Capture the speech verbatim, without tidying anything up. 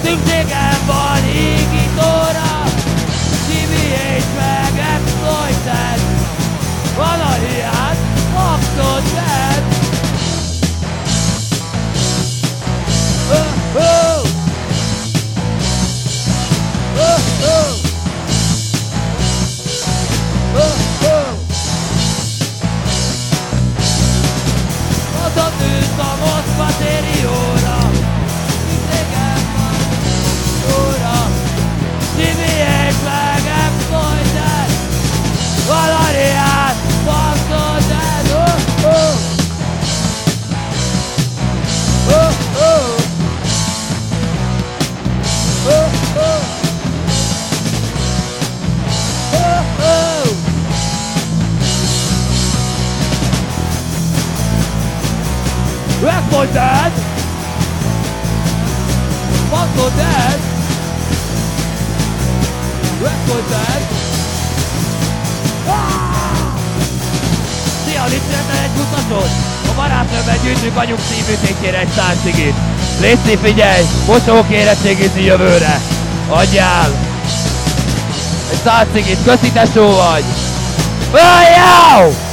Szükségem van hígítóra, Jimmy H meg Exploited. Van a hiány, maxot vedd. Oh, oh. Oh, oh. Oh, oh. Oda nőtt a Moszkva téri óra, szükségem van óra, Jimmy H meg Exploited. Valariát, maxot vedd. Oh, oh. Oh, oh. Oh, oh. Oh, oh. Exploited. Maxot vedd. Exploited. Szia, Lisztretlen egy buszasod! A barátnőmmel gyűjtjük anyuk szívműtétjére egy száz cigit. Léci, figyelj! Mosók érettségizni jövőre! Adjál! Egy száz cigit, köszi tesó vagy! Vájjáu!